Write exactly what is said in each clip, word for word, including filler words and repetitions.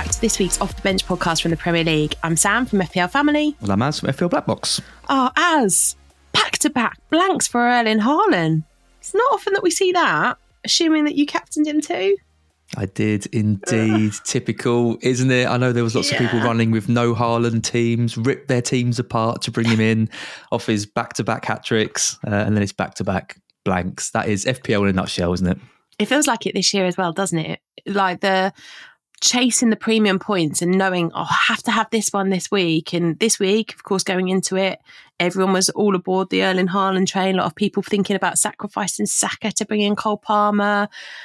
back to this week's Off the Bench podcast from the Premier League. I'm Sam from F P L Family. Well, I'm Az from F P L Black Box. Oh, Az, back-to-back blanks for Erling Haaland. It's not often that we see that, assuming that you captained him too. I did indeed. Typical, isn't it? I know there was lots yeah. of people running with no Haaland teams, ripped their teams apart to bring him in off his back-to-back hat-tricks, uh, and then it's back-to-back blanks. That is F P L in a nutshell, isn't it? It feels like it this year as well, doesn't it? Like the chasing the premium points and knowing, oh, I have to have this one this week. And this week, of course, going into it, everyone was all aboard the Erling Haaland train. A lot of people thinking about sacrificing Saka to bring in Cole Palmer.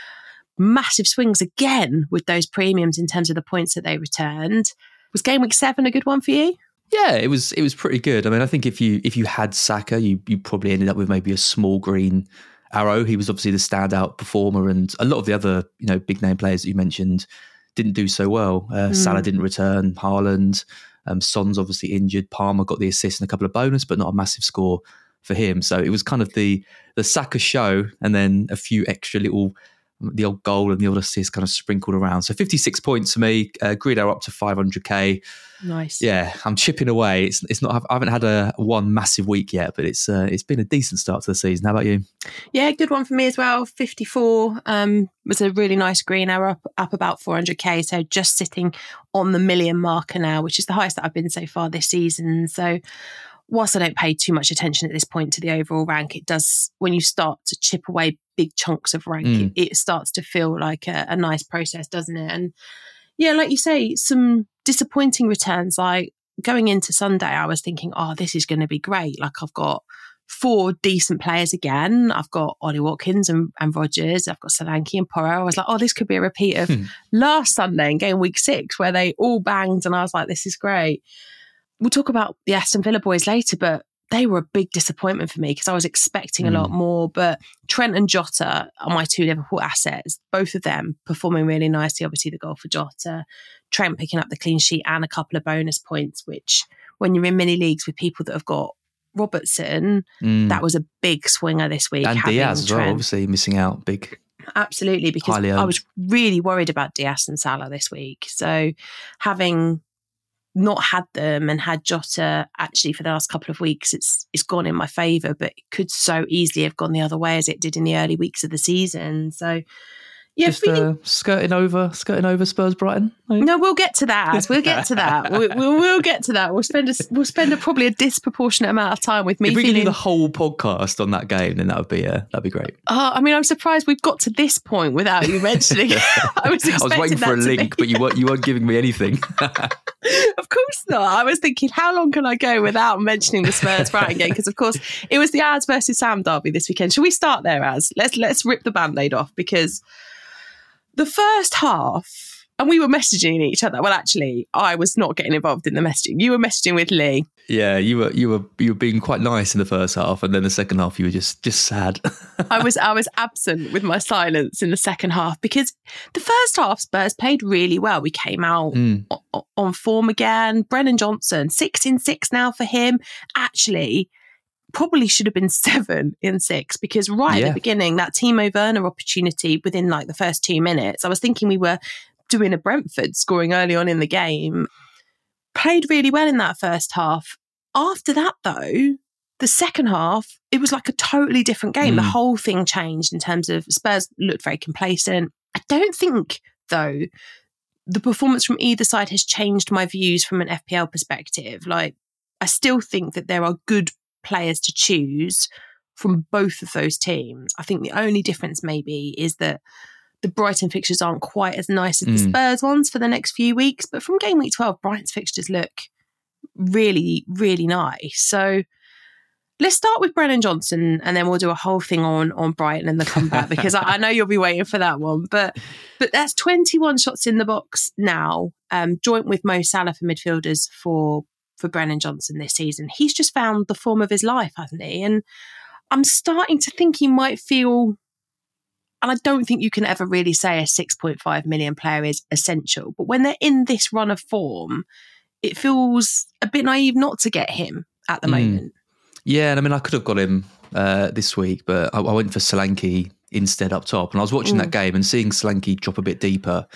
Massive swings again with those premiums in terms of the points that they returned. Was game week seven a good one for you? Yeah, it was. It was pretty good. I mean, I think if you if you had Saka, you you probably ended up with maybe a small green arrow. He was obviously the standout performer, and a lot of the other you know big name players that you mentioned didn't do so well. Uh, mm. Salah didn't return. Haaland, um, Son's obviously injured. Palmer got the assist and a couple of bonus, but not a massive score for him. So it was kind of the the Saka show, and then a few extra little. The old goal and the old assist kind of sprinkled around. So fifty-six points for me, uh, grid hour up to five hundred k. Nice. Yeah, I'm chipping away. It's it's not. I haven't had a one massive week yet, but it's uh, it's been a decent start to the season. How about you? Yeah, good one for me as well. fifty-four um, was a really nice green hour up up about four hundred k. So just sitting on the million marker now, which is the highest that I've been so far this season. So whilst I don't pay too much attention at this point to the overall rank, it does, when you start to chip away big chunks of rank, mm. it, it starts to feel like a, a nice process, doesn't it? And yeah, like you say, some disappointing returns. Like going into Sunday, I was thinking, oh, this is going to be great. Like I've got four decent players again. I've got Ollie Watkins and, and Rodgers. I've got Solanke and Porro. I was like, oh, this could be a repeat of hmm. last Sunday in game week six where they all banged. And I was like, this is great. We'll talk about the Aston Villa boys later, but they were a big disappointment for me because I was expecting mm. a lot more. But Trent and Jota are my two Liverpool assets. Both of them performing really nicely. Obviously, the goal for Jota, Trent picking up the clean sheet and a couple of bonus points, which when you're in mini leagues with people that have got Robertson, mm. that was a big swinger this week. And Diaz as well, obviously missing out big. Absolutely, because I was really worried about Diaz and Salah this week. So having not had them and had Jota actually for the last couple of weeks, it's it's gone in my favour, but it could so easily have gone the other way as it did in the early weeks of the season. So yeah, just feeling... uh, skirting over, skirting over Spurs Brighton. Like... No, we'll get to that. We'll get to that. We'll, we'll, we'll get to that. We'll spend a, we'll spend a, probably a disproportionate amount of time with me. If we feeling... could do the whole podcast on that game, then that would be uh, that'd be great. Oh, I mean, I'm surprised we've got to this point without you mentioning it. I was expecting I was waiting for a link, be... but you weren't you weren't giving me anything. Of course not. I was thinking, how long can I go without mentioning the Spurs Brighton game? Because of course, it was the Az versus Sam derby this weekend. Shall we start there, Az? Let's let's rip the band-aid off because. The first half, and we were messaging each other. Well, actually, I was not getting involved in the messaging. You were messaging with Lee. Yeah, you were you were you were being quite nice in the first half, and then the second half you were just just sad. I was I was absent with my silence in the second half because the first half Spurs played really well. We came out mm. on, on form again. Brennan Johnson, six in six now for him. Actually, probably should have been seven in six because right yeah. at the beginning, that Timo Werner opportunity within like the first two minutes, I was thinking we were doing a Brentford scoring early on in the game. Played really well in that first half. After that, though, the second half, it was like a totally different game. Mm. The whole thing changed in terms of Spurs looked very complacent. I don't think, though, the performance from either side has changed my views from an F P L perspective. Like, I still think that there are good players to choose from both of those teams. I think the only difference maybe is that the Brighton fixtures aren't quite as nice as mm. the Spurs ones for the next few weeks, but from game week twelve, Brighton's fixtures look really, really nice. So let's start with Brennan Johnson and then we'll do a whole thing on, on Brighton and the comeback because I, I know you'll be waiting for that one. But but that's twenty-one shots in the box now, um, joint with Mo Salah for midfielders for for Brennan Johnson this season. He's just found the form of his life, hasn't he? And I'm starting to think he might feel, and I don't think you can ever really say a six point five million player is essential, but when they're in this run of form, it feels a bit naive not to get him at the mm. moment. Yeah, and I mean, I could have got him uh, this week, but I, I went for Solanke instead up top, and I was watching mm. that game and seeing Solanke drop a bit deeper.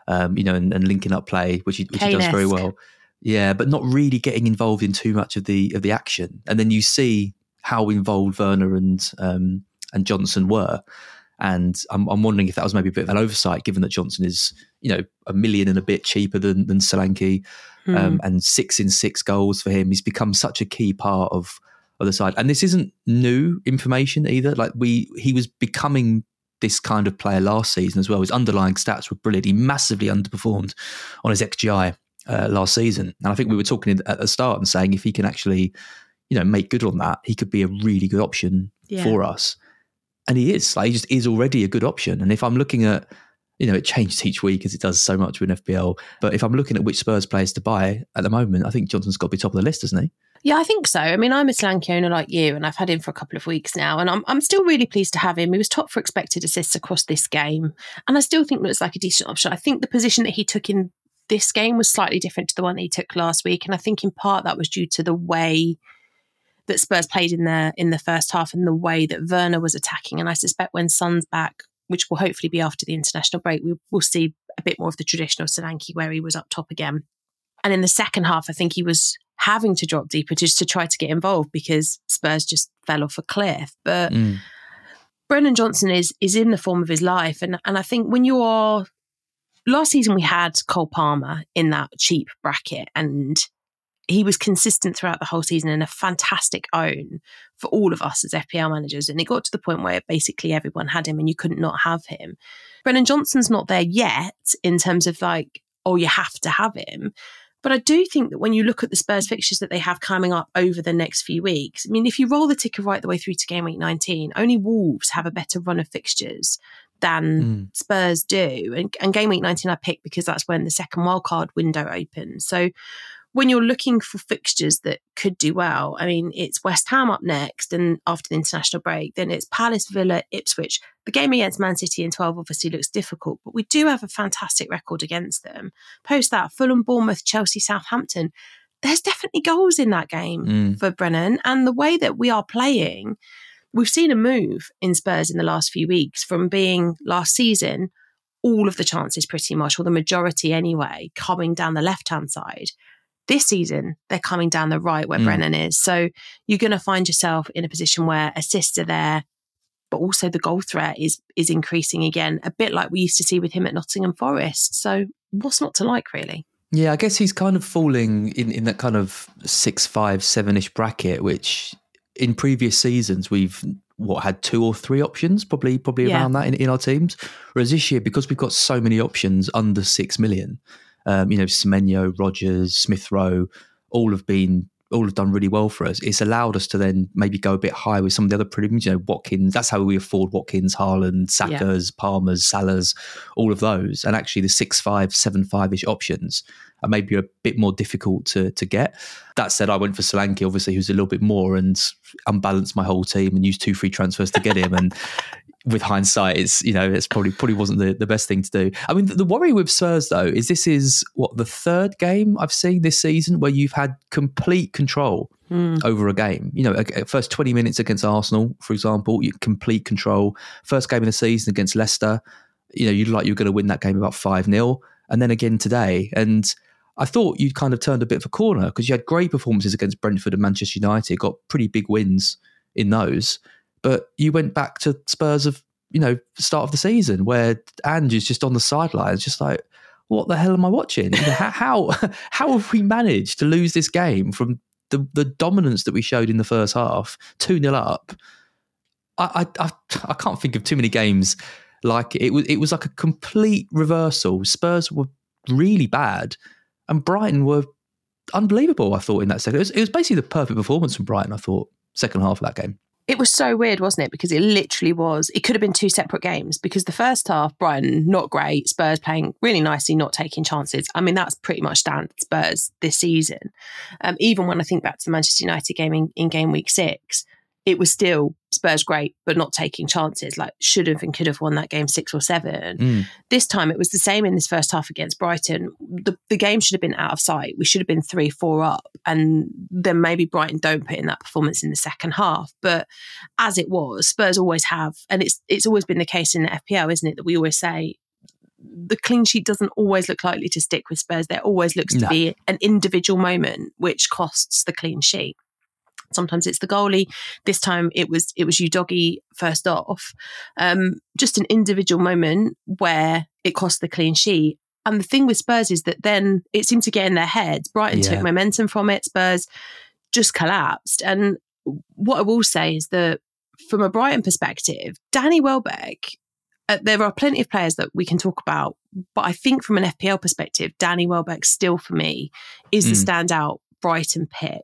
um, you know, and, and linking up play, which he, which he does very well. Yeah, but not really getting involved in too much of the of the action. And then you see how involved Werner and um, and Johnson were. And I'm, I'm wondering if that was maybe a bit of an oversight, given that Johnson is, you know, a million and a bit cheaper than than Solanke, mm. um, and six in six goals for him. He's become such a key part of, of the side. And this isn't new information either. Like we, he was becoming this kind of player last season as well. His underlying stats were brilliant. He massively underperformed on his X G I uh, last season. And I think we were talking at the start and saying if he can actually, you know, make good on that, he could be a really good option yeah. for us. And he is. Like, he just is already a good option. And if I'm looking at, you know, it changes each week as it does so much with F P L. But if I'm looking at which Spurs players to buy at the moment, I think Johnson's got to be top of the list, doesn't he? Yeah, I think so. I mean, I'm a Solanke owner like you, and I've had him for a couple of weeks now, and I'm I'm still really pleased to have him. He was top for expected assists across this game, and I still think looks like a decent option. I think the position that he took in this game was slightly different to the one that he took last week, and I think in part that was due to the way that Spurs played in the in the first half and the way that Werner was attacking. And I suspect when Son's back, which will hopefully be after the international break, we will see a bit more of the traditional Solanke where he was up top again. And in the second half, I think he was having to drop deeper just to try to get involved because Spurs just fell off a cliff. But mm. Brennan Johnson is is in the form of his life. And, and I think when you are... Last season, we had Cole Palmer in that cheap bracket, and he was consistent throughout the whole season and a fantastic own for all of us as F P L managers. And it got to the point where basically everyone had him and you couldn't not have him. Brennan Johnson's not there yet in terms of like, oh, you have to have him. But I do think that when you look at the Spurs fixtures that they have coming up over the next few weeks, I mean, if you roll the ticker right the way through to game week nineteen, only Wolves have a better run of fixtures than mm. Spurs do. And, and game week nineteen I picked because that's when the second wildcard window opens. So when you're looking for fixtures that could do well, I mean, it's West Ham up next, and after the international break, then it's Palace, Villa, Ipswich. The game against Man City in twelve obviously looks difficult, but we do have a fantastic record against them. Post that, Fulham, Bournemouth, Chelsea, Southampton. There's definitely goals in that game mm. for Brennan. And the way that we are playing, we've seen a move in Spurs in the last few weeks from being last season, all of the chances pretty much, or the majority anyway, coming down the left-hand side. This season, they're coming down the right where mm. Brennan is. So you're going to find yourself in a position where assists are there, but also the goal threat is is increasing again, a bit like we used to see with him at Nottingham Forest. So what's not to like, really? Yeah, I guess he's kind of falling in, in that kind of six, five, seven-ish bracket, which in previous seasons we've what had two or three options, probably probably yeah. around that in, in our teams. Whereas this year, because we've got so many options under six million, Um, you know, Semenyo, Rodgers, Smith Rowe, all have been, all have done really well for us. It's allowed us to then maybe go a bit higher with some of the other premiums, you know, Watkins. That's how we afford Watkins, Haaland, Saka's, yeah. Palmer's, Salah's, all of those. And actually the six, five, seven, five-ish options are maybe a bit more difficult to to get. That said, I went for Solanke, obviously, who's a little bit more, and unbalanced my whole team and used two free transfers to get him. And with hindsight, it's, you know, it's probably probably wasn't the, the best thing to do. I mean, the, the worry with Spurs, though, is this is, what, the third game I've seen this season where you've had complete control mm. over a game. You know, first twenty minutes against Arsenal, for example, you complete control. First game of the season against Leicester, you know, you'd like you were going to win that game about five nil. And then again today. And I thought you'd kind of turned a bit of a corner because you had great performances against Brentford and Manchester United, got pretty big wins in those. But you went back to Spurs of, you know, start of the season where Andrew's just on the sidelines, just like, what the hell am I watching? You know, how, how how have we managed to lose this game from the, the dominance that we showed in the first half, two nil up? I, I I I can't think of too many games like it. It was it was like a complete reversal. Spurs were really bad, and Brighton were unbelievable. I thought in that second, it was, it was basically the perfect performance from Brighton. I thought second half of that game. It was so weird, wasn't it? Because it literally was, it could have been two separate games because the first half, Brighton, not great. Spurs playing really nicely, not taking chances. I mean, that's pretty much standard Spurs this season. Um, even when I think back to the Manchester United game in, in game week six, it was still Spurs great, but not taking chances, like should have and could have won that game six or seven. Mm. This time it was the same in this first half against Brighton. The, the game should have been out of sight. We should have been three, four up. And then maybe Brighton don't put in that performance in the second half. But as it was, Spurs always have, and it's it's always been the case in the F P L, isn't it, that we always say the clean sheet doesn't always look likely to stick with Spurs. There always looks to No. be an individual moment which costs the clean sheet. Sometimes it's the goalie. This time it was it was Udogie first off. Um, just an individual moment where it cost the clean sheet. And the thing with Spurs is that then it seemed to get in their heads. Brighton Yeah. took momentum from it. Spurs just collapsed. And what I will say is that from a Brighton perspective, Danny Welbeck, uh, there are plenty of players that we can talk about, but I think from an F P L perspective, Danny Welbeck still for me is the Mm. standout Brighton pick.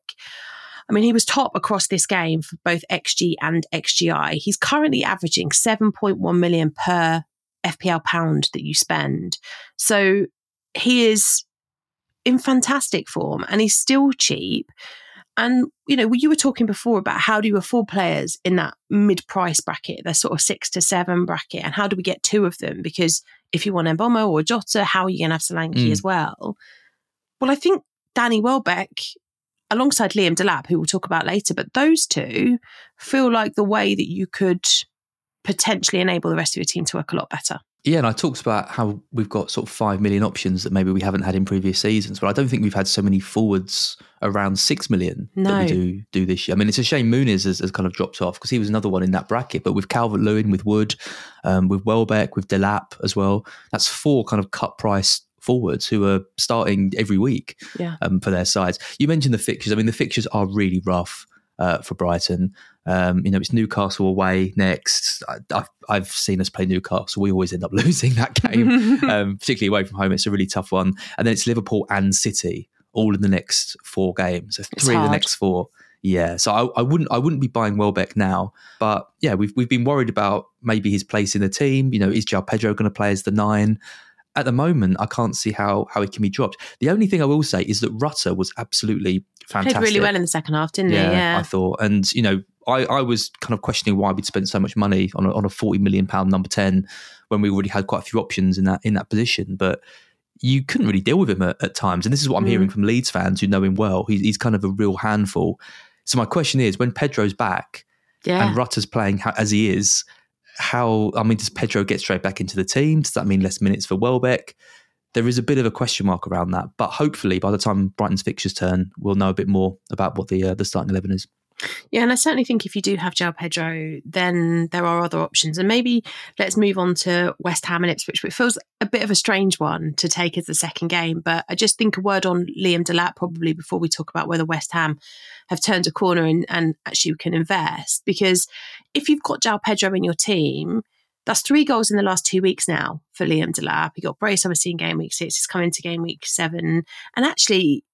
I mean, he was top across this game for both X G and X G I. He's currently averaging seven point one million per F P L pound that you spend. So he is in fantastic form and he's still cheap. And, you know, you were talking before about how do you afford players in that mid-price bracket, the sort of six to seven bracket, and how do we get two of them? Because if you want Mbeumo or Jota, how are you going to have Solanke Mm. as well? Well, I think Danny Welbeck, alongside Liam Delap, who we'll talk about later, but those two feel like the way that you could potentially enable the rest of your team to work a lot better. Yeah, and I talked about how we've got sort of five million options that maybe we haven't had in previous seasons, but I don't think we've had so many forwards around six million No. that we do do this year. I mean, it's a shame Muniz has, has kind of dropped off because he was another one in that bracket, but with Calvert-Lewin, with Wood, um, with Welbeck, with Delap as well, that's four kind of cut price forwards who are starting every week Yeah. um, for their sides. You mentioned the fixtures. I mean, the fixtures are really rough uh, for Brighton. Um, you know, it's Newcastle away next. I, I've, I've seen us play Newcastle. We always end up losing that game, um, particularly away from home. It's a really tough one. And then it's Liverpool and City all in the next four games. So It's three of the hard. next four. Yeah, so I, I wouldn't I wouldn't be buying Welbeck now, but yeah, we've we've been worried about maybe his place in the team. You know, is João Pedro going to play as the nine? At the moment, I can't see how how it can be dropped. The only thing I will say is that Rutter was absolutely fantastic. Played really well in the second half, didn't yeah, he? Yeah. I thought, and you know, I, I was kind of questioning why we'd spent so much money on a, on a forty million pound number ten when we already had quite a few options in that in that position, but you couldn't really deal with him at, at times. And this is what I'm Mm. hearing from Leeds fans who know him well. He's, he's kind of a real handful. So my question is, when Pedro's back yeah. and Rutter's playing how, as he is, how, I mean, does Pedro get straight back into the team? Does that mean less minutes for Welbeck? There is a bit of a question mark around that. But hopefully by the time Brighton's fixtures turn, we'll know a bit more about what the uh, the starting eleven is. Yeah, and I certainly think if you do have João Pedro, then there are other options. And maybe let's move on to West Ham and Ipswich, which feels a bit of a strange one to take as the second game. But I just think a word on Liam Delap probably before we talk about whether West Ham have turned a corner and, and actually can invest. Because if you've got João Pedro in your team, that's three goals in the last two weeks now for Liam Delap. He got brace, obviously, in game week six. He's come into game week seven. And actually,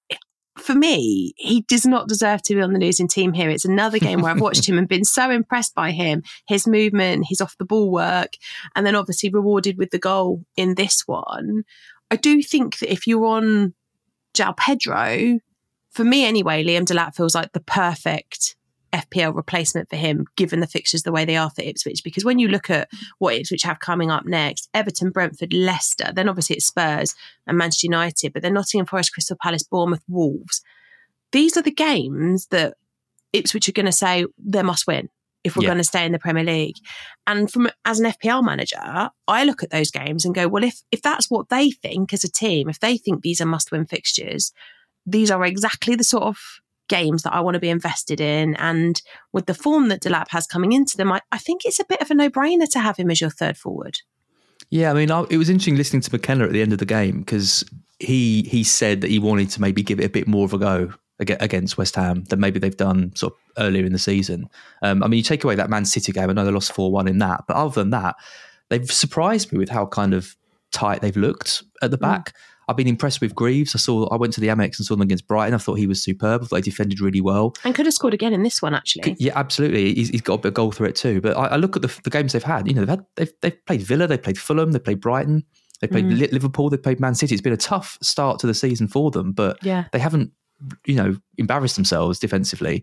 for me, he does not deserve to be on the losing team here. It's another game where I've watched him and been so impressed by him, his movement, his off the ball work, and then obviously rewarded with the goal in this one. I do think that if you're on João Pedro, for me anyway, Liam Delap feels like the perfect F P L replacement for him, given the fixtures the way they are for Ipswich. Because when you look at what Ipswich have coming up next, Everton, Brentford, Leicester, then obviously it's Spurs and Manchester United, but then Nottingham Forest, Crystal Palace, Bournemouth, Wolves. These are the games that Ipswich are going to say they must win if we're Yeah. going to stay in the Premier League. And from as an F P L manager, I look at those games and go, well, if if that's what they think as a team, if they think these are must-win fixtures, these are exactly the sort of games that I want to be invested in. And with the form that Delap has coming into them, I, I think it's a bit of a no-brainer to have him as your third forward. Yeah, I mean, I, it was interesting listening to McKenna at the end of the game because he he said that he wanted to maybe give it a bit more of a go ag- against West Ham than maybe they've done sort of earlier in the season. Um, I mean, you take away that Man City game, I know they lost four one in that, but other than that, they've surprised me with how kind of tight they've looked at the back. Mm. I've been impressed with Greaves. I saw. I went to the Amex and saw them against Brighton. I thought he was superb. I thought they defended really well. And could have scored again in this one, actually. Yeah, absolutely. He's, he's got a bit of goal threat too. But I, I look at the, the games they've had. You know, they've had they've, they've played Villa, they've played Fulham, they've played Brighton, they played mm. Liverpool, they've played Man City. It's been a tough start to the season for them, but yeah. they haven't, you know, embarrassed themselves defensively.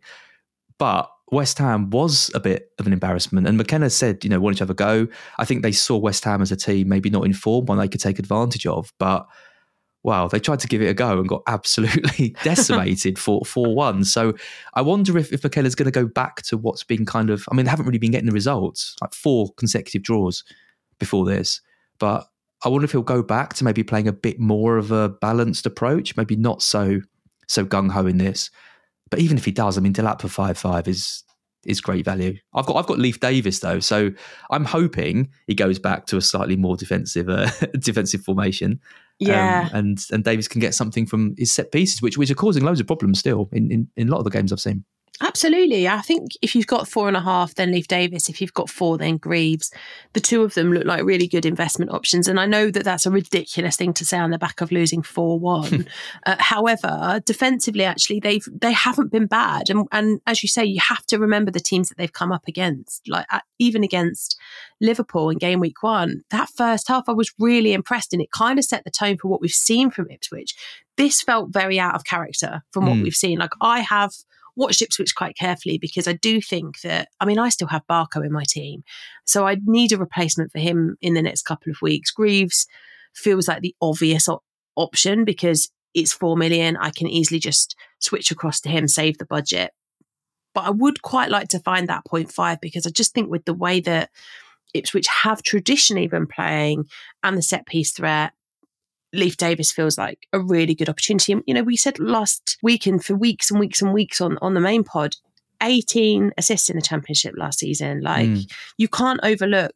But West Ham was a bit of an embarrassment. And McKenna said, you know, wanted to have a go. I think they saw West Ham as a team maybe not in form, one they could take advantage of, but wow, they tried to give it a go and got absolutely decimated for four one. So I wonder if, if McKenna's going to go back to what's been kind of, I mean, they haven't really been getting the results, like four consecutive draws before this. But I wonder if he'll go back to maybe playing a bit more of a balanced approach, maybe not so so gung-ho in this. But even if he does, I mean, Delap for five five is is great value. I've got I've got Leif Davis though, so I'm hoping he goes back to a slightly more defensive uh, defensive formation. Yeah, um, and and Davis can get something from his set pieces, which which are causing loads of problems still in, in, in a lot of the games I've seen. absolutely. I think if you've got four and a half, then Leif Davis. If you've got four, then Greaves. The two of them look like really good investment options. And I know that that's a ridiculous thing to say on the back of losing four one. uh, however, defensively, actually, they've they haven't been bad. And, and as you say, you have to remember the teams that they've come up against. Like uh, even against Liverpool in game week one, that first half, I was really impressed, and it kind of set the tone for what we've seen from Ipswich. This felt very out of character from what mm. we've seen. Like I have watched Ipswich quite carefully because I do think that, I mean, I still have Barco in my team. So I need a replacement for him in the next couple of weeks. Greaves feels like the obvious op- option because it's four million. I can easily just switch across to him, save the budget. But I would quite like to find that point five because I just think with the way that Ipswich have traditionally been playing and the set piece threat, Leif Davis feels like a really good opportunity. You know, we said last weekend for weeks and weeks and weeks on, on the main pod, eighteen assists in the Championship last season. Like, mm. you can't overlook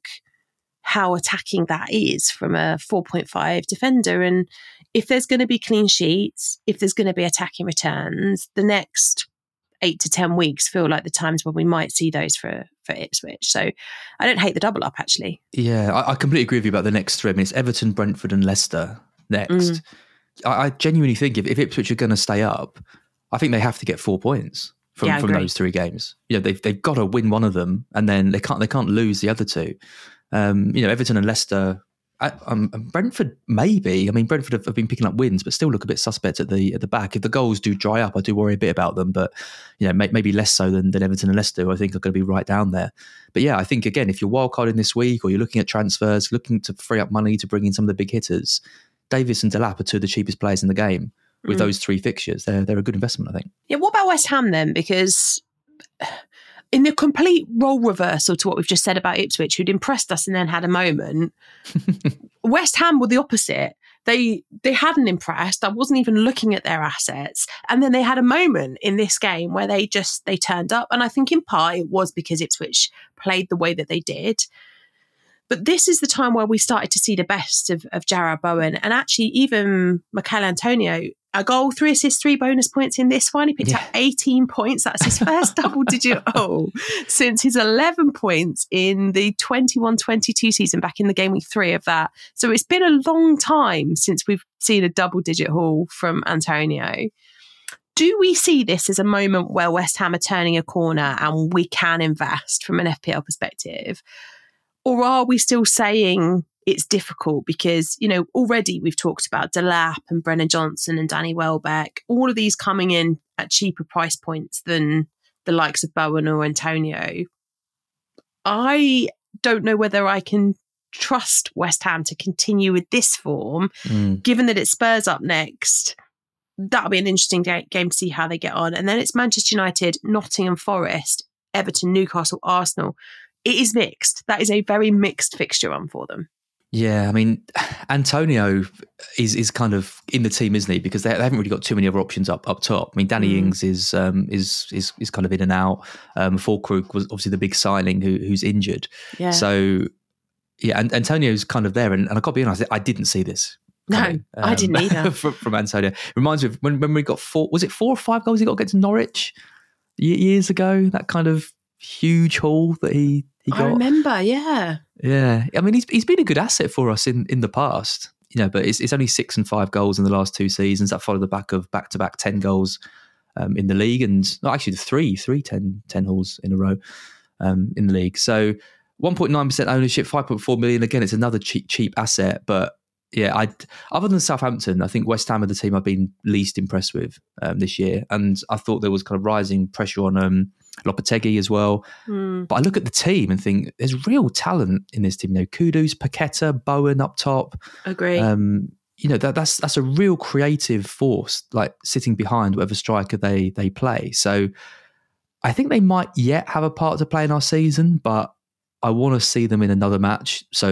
how attacking that is from a four point five defender. And if there's going to be clean sheets, if there's going to be attacking returns, the next eight to ten weeks feel like the times when we might see those for, for Ipswich. So I don't hate the double up, actually. Yeah, I, I completely agree with you about the next three. I mean, it's Everton, Brentford and Leicester next. Mm. I, I genuinely think if, if Ipswich are going to stay up, I think they have to get four points from, yeah, from those three games. You know, they've they've got to win one of them, and then they can't they can't lose the other two. Um, you know, Everton and Leicester, I, um, Brentford maybe. I mean, Brentford have, have been picking up wins, but still look a bit suspect at the at the back. If the goals do dry up, I do worry a bit about them. But you know, may, maybe less so than, than Everton and Leicester, who I think are going to be right down there. But yeah, I think again, if you're wildcarding this week, or you're looking at transfers, looking to free up money to bring in some of the big hitters, Davis and Delap are two of the cheapest players in the game with mm. those three fixtures. They're they're a good investment, I think. Yeah. What about West Ham then? Because in the complete role reversal to what we've just said about Ipswich, who'd impressed us and then had a moment, West Ham were the opposite. They they hadn't impressed. I wasn't even looking at their assets. And then they had a moment in this game where they just, they turned up. And I think in part it was because Ipswich played the way that they did. But this is the time where we started to see the best of, of Jarrod Bowen. And actually even Michail Antonio, a goal, three assists, three bonus points in this one. He picked yeah. up eighteen points. That's his first double-digit goal since his eleven points in the twenty-one twenty-two season, back in the game week three of that. So it's been a long time since we've seen a double-digit haul from Antonio. Do we see this as a moment where West Ham are turning a corner and we can invest from an F P L perspective? Or are we still saying it's difficult because, you know, already we've talked about Delap and Brennan Johnson and Danny Welbeck, all of these coming in at cheaper price points than the likes of Bowen or Antonio. I don't know whether I can trust West Ham to continue with this form, mm. given that it's Spurs up next. That'll be an interesting game to see how they get on. And then it's Manchester United, Nottingham Forest, Everton, Newcastle, Arsenal. It is mixed. That is a very mixed fixture run for them. Yeah, I mean, Antonio is is kind of in the team, isn't he? Because they, they haven't really got too many other options up up top. I mean, Danny mm. Ings is um, is is is kind of in and out. Um, Fulkrug was obviously the big signing who, who's injured. Yeah. So yeah, and Antonio's kind of there, and, and I've got to be honest, I didn't see this. No, um, I didn't either. from, from Antonio, reminds me of when when we got four. Was it four or five goals he got against Norwich years ago? That kind of huge haul that he. He got. I remember, yeah. Yeah. I mean, he's he's been a good asset for us in, in the past, you know, but it's it's only six and five goals in the last two seasons. That followed the back of back-to-back ten goals um, in the league, and no, actually the three, three ten, ten hauls in a row um, in the league. So one point nine percent ownership, five point four million. Again, it's another cheap, cheap asset, but yeah, I other than Southampton, I think West Ham are the team I've been least impressed with um, this year. And I thought there was kind of rising pressure on um, Lopetegui as well. Mm. But I look at the team and think there's real talent in this team. You know, Kudus, Paqueta, Bowen up top. Agree. Um, you know, that, that's that's a real creative force, like sitting behind whatever striker they they play. So I think they might yet have a part to play in our season, but I want to see them in another match. So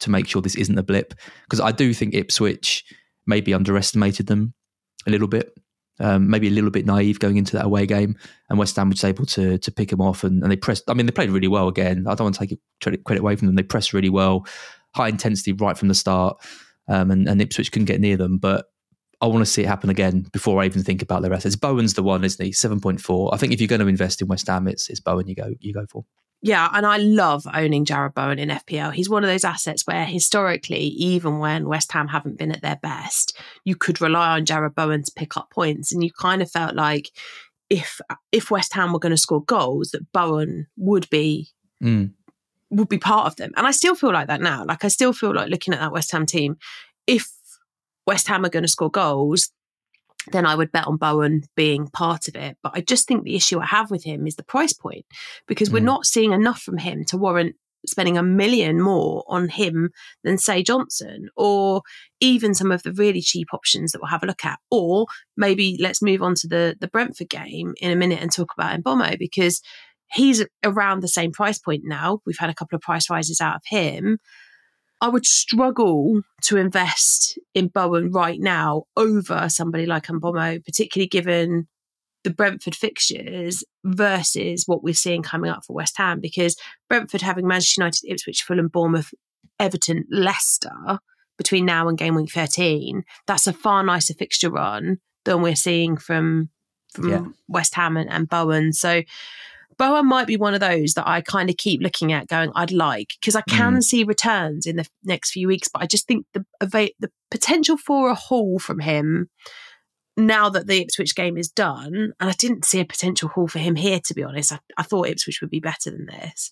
to make sure this isn't a blip, because I do think Ipswich maybe underestimated them a little bit, um, maybe a little bit naive going into that away game, and West Ham was able to to pick them off, and, and they pressed. I mean, they played really well again. I don't want to take credit, credit away from them. They pressed really well, high intensity right from the start, um, and, and Ipswich couldn't get near them. But I want to see it happen again before I even think about their assets. Bowen's the one, isn't he? seven point four. I think if you're going to invest in West Ham, it's it's Bowen you go you go for. Yeah, and I love owning Jarrod Bowen in F P L. He's one of those assets where historically, even when West Ham haven't been at their best, you could rely on Jarrod Bowen to pick up points. And you kind of felt like if if West Ham were going to score goals, that Bowen would be mm. would be part of them. And I still feel like that now. Like I still feel like looking at that West Ham team, if West Ham are going to score goals, then I would bet on Bowen being part of it. But I just think the issue I have with him is the price point, because we're mm. not seeing enough from him to warrant spending a million more on him than, say, Johnson, or even some of the really cheap options that we'll have a look at. Or maybe let's move on to the, the Brentford game in a minute and talk about Mbeumo, because he's around the same price point now. We've had a couple of price rises out of him. I would struggle to invest in Bowen right now over somebody like Mbeumo, particularly given the Brentford fixtures versus what we're seeing coming up for West Ham, because Brentford having Manchester United, Ipswich, Fulham, Bournemouth, Everton, Leicester between now and game week thirteen, that's a far nicer fixture run than we're seeing from, from yeah. West Ham and, and Bowen. So Bowen might be one of those that I kind of keep looking at going, I'd like, because I can mm. see returns in the next few weeks, but I just think the the potential for a haul from him now that the Ipswich game is done, and I didn't see a potential haul for him here, to be honest. I, I thought Ipswich would be better than this.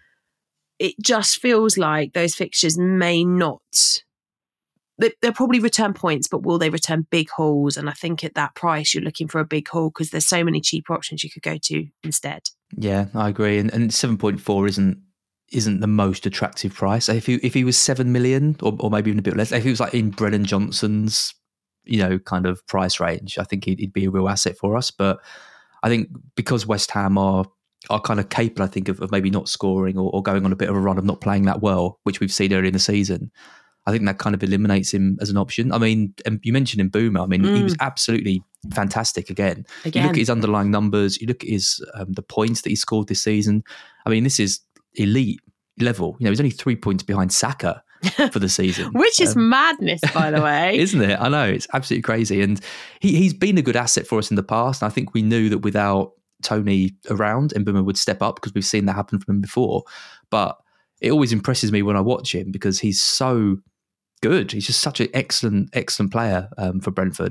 It just feels like those fixtures may not, they, they'll probably return points, but will they return big hauls? And I think at that price, you're looking for a big haul because there's so many cheaper options you could go to instead. Yeah, I agree. And, and seven point four isn't isn't the most attractive price. If he if he was seven million or, or maybe even a bit less, if he was like in Brennan Johnson's, you know, kind of price range, I think he'd, he'd be a real asset for us. But I think because West Ham are are kind of capable, I think, of, of maybe not scoring or, or going on a bit of a run of not playing that well, which we've seen earlier in the season, I think that kind of eliminates him as an option. I mean, you mentioned Mbeumo. I mean, mm. he was absolutely fantastic again. again. You look at his underlying numbers, you look at his um, the points that he scored this season. I mean, this is elite level. You know, he's only three points behind Saka for the season. Which is um, madness, by the way. Isn't it? I know, it's absolutely crazy. And he, he's been a good asset for us in the past. And I think we knew that without Tony around, Mbeumo would step up because we've seen that happen from him before. But it always impresses me when I watch him because he's so good. He's just such an excellent, excellent player um, for Brentford.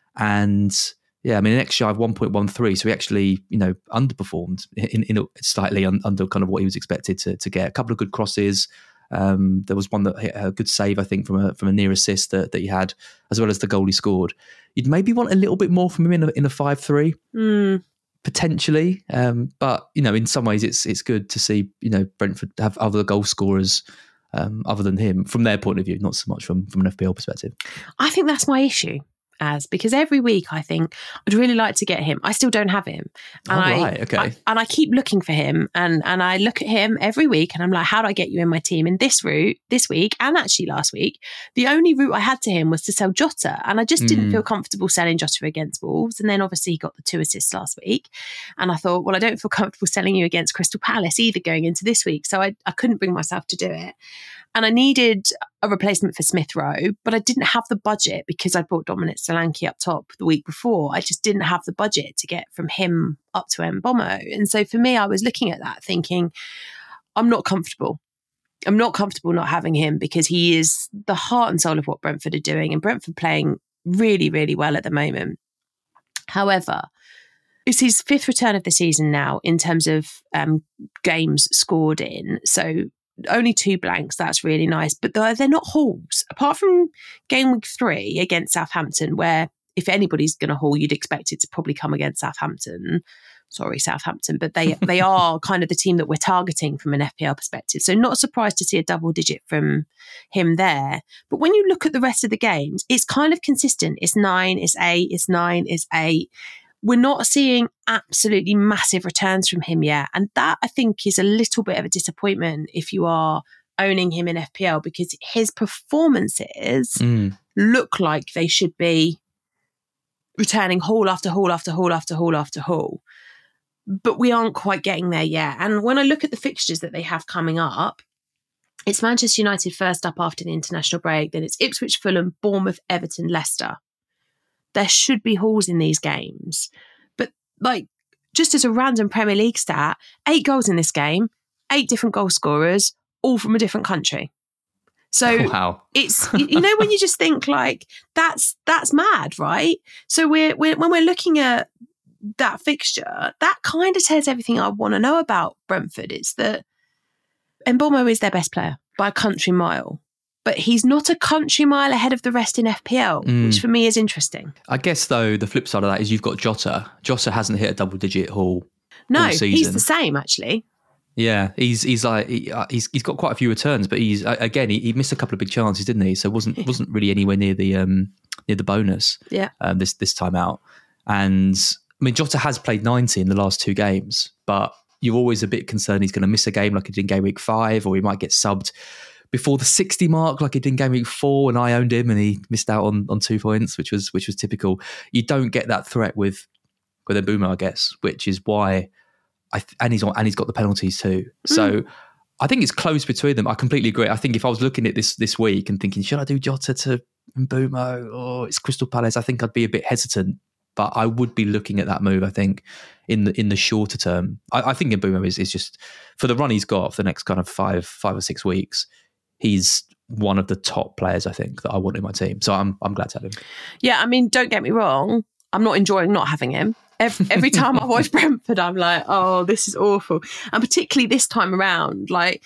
And yeah, I mean, an X G I of one point one three, so he actually, you know, underperformed in, in slightly un, under kind of what he was expected to, to get. A couple of good crosses. Um, there was one that hit a good save, I think, from a from a near assist that, that he had, as well as the goal he scored. You'd maybe want a little bit more from him in a, in a five three, mm. potentially. Um, but, you know, in some ways it's it's good to see, you know, Brentford have other goal scorers um, other than him, from their point of view, not so much from, from an F P L perspective. I think that's my issue. As because every week I think I'd really like to get him. I still don't have him, and oh, I, right, okay. I and I keep looking for him, and and I look at him every week, and I'm like, how do I get you in my team? In this route, this week, and actually last week, the only route I had to him was to sell Jota, and I just didn't mm. feel comfortable selling Jota against Wolves. And then obviously he got the two assists last week, and I thought, well, I don't feel comfortable selling you against Crystal Palace either going into this week, so I I couldn't bring myself to do it. And I needed a replacement for Smith Rowe, but I didn't have the budget because I bought Dominic Solanke up top the week before. I just didn't have the budget to get from him up to Mbeumo. And so for me, I was looking at that thinking, I'm not comfortable. I'm not comfortable not having him because he is the heart and soul of what Brentford are doing, and Brentford playing really, really well at the moment. However, it's his fifth return of the season now in terms of um, games scored in. So only two blanks, that's really nice, but they're, they're not hauls. Apart from game week three against Southampton, where if anybody's going to haul, you'd expect it to probably come against Southampton. Sorry, Southampton, but they they are kind of the team that we're targeting from an F P L perspective. So not surprised to see a double digit from him there. But when you look at the rest of the games, it's kind of consistent. It's nine, it's eight, it's nine, it's eight. We're not seeing absolutely massive returns from him yet. And that, I think, is a little bit of a disappointment if you are owning him in F P L because his performances Mm. look like they should be returning haul after haul after haul after haul after haul. But we aren't quite getting there yet. And when I look at the fixtures that they have coming up, it's Manchester United first up after the international break. Then it's Ipswich, Fulham, Bournemouth, Everton, Leicester. There should be hauls in these games. But like, just as a random Premier League stat, eight goals in this game, eight different goal scorers, all from a different country. So Wow. it's, you know, when you just think like, that's that's mad, right? So we're, we're when we're looking at that fixture, that kind of says everything I want to know about Brentford. It's that Mbeumo is their best player by a country mile, but he's not a country mile ahead of the rest in F P L, mm. which for me is interesting. I guess, though, the flip side of that is you've got Jota. Jota hasn't hit a double-digit haul No, all season. He's the same, actually. Yeah, he's he's like he, uh, he's he's got quite a few returns, but he's uh, again he, he missed a couple of big chances, didn't he? So wasn't Yeah. wasn't really anywhere near the um near the bonus. Yeah. Um, this this time out, and I mean Jota has played ninety in the last two games, but you're always a bit concerned he's going to miss a game like he did in game week five, or he might get subbed before the sixty mark like he did in game week four when I owned him and he missed out on on two points, which was which was typical. You don't get that threat with with Mbeumo, I guess, which is why. I th- and he's on, and he's got the penalties too. So mm. I think it's close between them. I completely agree. I think if I was looking at this this week and thinking, should I do Jota to Mbeumo or it's Crystal Palace? I think I'd be a bit hesitant, but I would be looking at that move. I think in the in the shorter term, I, I think Mbeumo is is just for the run he's got for the next kind of five five or six weeks. He's one of the top players I think that I want in my team. So I'm I'm glad to have him. Yeah, I mean, don't get me wrong. I'm not enjoying not having him. Every, every time I watch Brentford, I'm like, oh, this is awful. And particularly this time around, like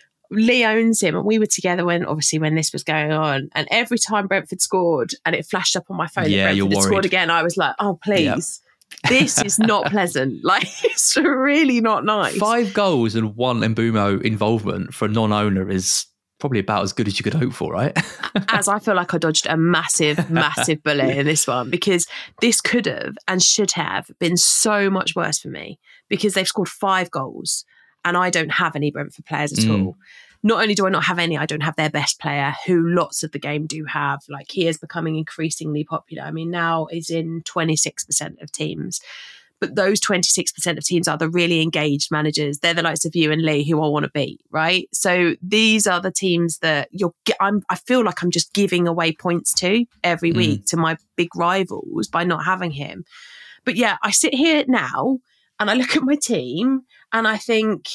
Lee owns him and we were together when, obviously, when this was going on. And every time Brentford scored and it flashed up on my phone yeah, that Brentford you're had scored again, I was like, oh, please. Yep. This is not pleasant. Like, it's really not nice. Five goals and one Mbeumo involvement for a non-owner is probably about as good as you could hope for, right? As I feel like I dodged a massive, massive bullet in this one because this could have and should have been so much worse for me because they've scored five goals and I don't have any Brentford players at mm. all. Not only do I not have any, I don't have their best player, who lots of the game do have. Like, he is becoming increasingly popular. I mean, now is in twenty-six percent of teams. But those twenty-six percent of teams are the really engaged managers. They're the likes of you and Lee who I want to beat, right? So these are the teams that you're. I'm. I feel like I'm just giving away points to every mm. week to my big rivals by not having him. But yeah, I sit here now and I look at my team and I think,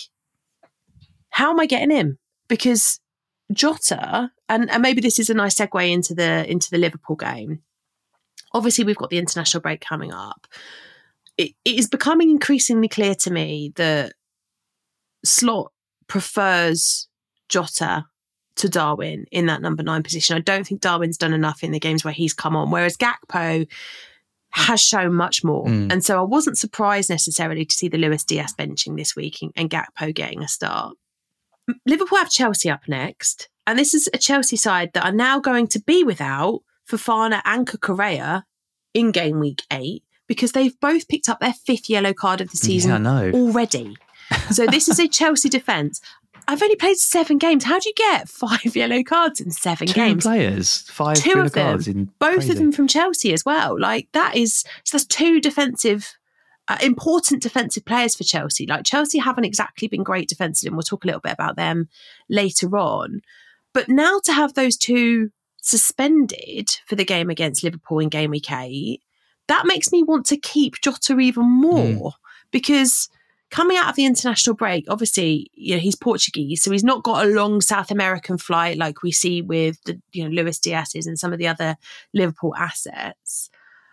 how am I getting him? Because Jota, and, and maybe this is a nice segue into the into the Liverpool game. Obviously, we've got the international break coming up. It, it is becoming increasingly clear to me that Slot prefers Jota to Darwin in that number nine position. I don't think Darwin's done enough in the games where he's come on, whereas Gakpo has shown much more. Mm. And so I wasn't surprised necessarily to see the Luis Diaz benching this week and Gakpo getting a start. Liverpool have Chelsea up next, and this is a Chelsea side that are now going to be without Fofana and Cucurella in game week eight, because they've both picked up their fifth yellow card of the season yeah, I know. already. So this is a Chelsea defence. I've only played seven games. How do you get five yellow cards in seven Two games? Two players, five two yellow of them, cards. In both crazy. of them from Chelsea as well. Like, that is, so that's two defensive, uh, important defensive players for Chelsea. Like, Chelsea haven't exactly been great defensively, and we'll talk a little bit about them later on. But now to have those two suspended for the game against Liverpool in game week eight, that makes me want to keep Jota even more mm. because coming out of the international break, obviously, you know, he's Portuguese, so he's not got a long South American flight like we see with the, you know, Luis Diaz's and some of the other Liverpool assets.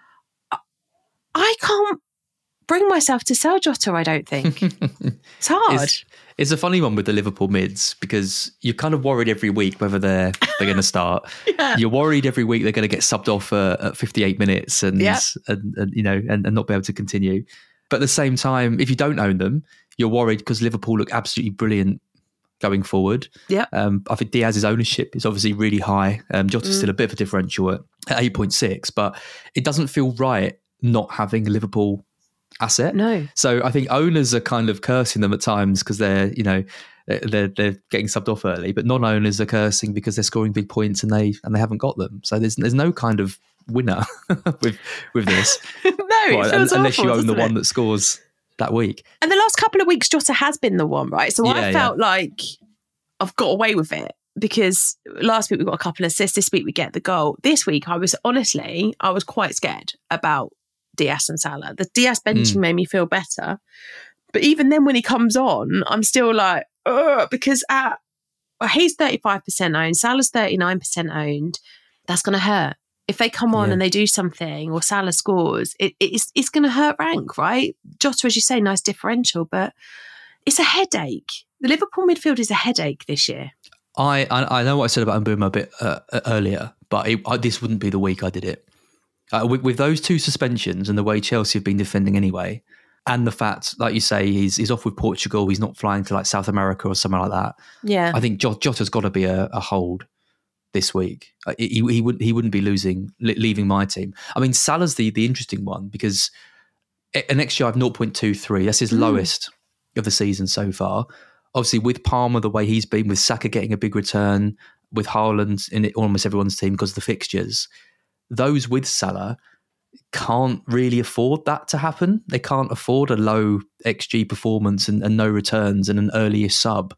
I can't bring myself to sell Jota, I don't think. It's hard. It's, it's a funny one with the Liverpool mids because you're kind of worried every week whether they're they're going to start. yeah. You're worried every week they're going to get subbed off uh, at fifty-eight minutes and, yeah. and, and you know and, and not be able to continue. But at the same time, if you don't own them, you're worried because Liverpool look absolutely brilliant going forward. Yeah. Um, I think Diaz's ownership is obviously really high. Um, Jota's mm. still a bit of a differential at, at eight point six, but it doesn't feel right not having a Liverpool asset. No. So I think owners are kind of cursing them at times because they're, you know, they're they're getting subbed off early, but non-owners are cursing because they're scoring big points and they and they haven't got them. So there's there's no kind of winner with with this. no, it feels unless awful, you own the it? one that scores that week. And the last couple of weeks, Jota has been the one, right? So yeah, I felt yeah. like I've got away with it because last week we got a couple of assists. This week we get the goal. This week I was honestly, I was quite scared about Diaz and Salah. The Diaz benching mm. made me feel better. But even then when he comes on, I'm still like, ugh, because at, well, he's thirty-five percent owned, Salah's thirty-nine percent owned. That's going to hurt. If they come on yeah. and they do something or Salah scores, it, it's it's going to hurt rank, right? Jota, as you say, nice differential, but it's a headache. The Liverpool midfield is a headache this year. I I, I know what I said about Mbeumo a bit uh, earlier, but it, I, this wouldn't be the week I did it. Uh, with, with those two suspensions and the way Chelsea have been defending anyway, and the fact, like you say, he's he's off with Portugal, he's not flying to like South America or something like that. Yeah, I think Jota's got to be a, a hold this week. He, he wouldn't he wouldn't be losing leaving my team. I mean, Salah's the the interesting one because an X G I of zero point two three. That's his mm. lowest of the season so far. Obviously, with Palmer the way he's been, with Saka getting a big return, with Haaland in it, almost everyone's team because of the fixtures, those with Salah can't really afford that to happen. They can't afford a low X G performance and, and no returns and an earlier sub.